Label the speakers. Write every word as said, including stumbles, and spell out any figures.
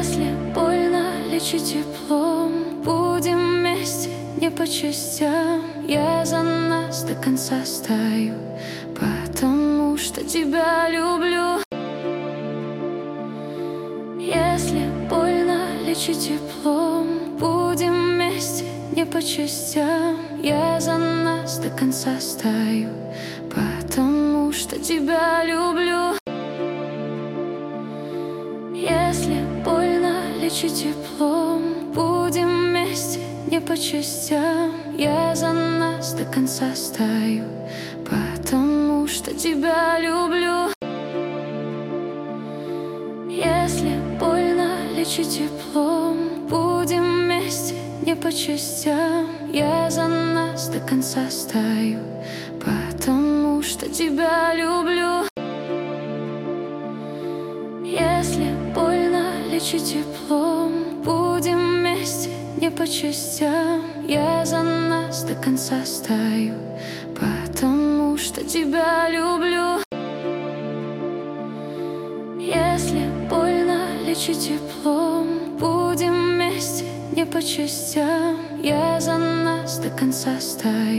Speaker 1: Если больно, лечи теплом. Будем вместе, не по частям. Я за нас до конца стою, потому что тебя люблю. Если больно, лечи теплом. Будем вместе, не по частям. Я за нас до конца стою, потому что тебя люблю. Если больно, лечи теплом. Будем вместе, не по частям. Я за нас до конца стою, потому что тебя люблю. Если больно, лечи теплом. Будем вместе, не по частям. Я за нас до конца стою, потому что тебя люблю. Если больно, лечи теплом. Будем вместе, не по частям. Я за нас до конца стою, потому что тебя люблю. Если больно, лечи теплом. Будем вместе, не по частям. Я за нас до конца стою.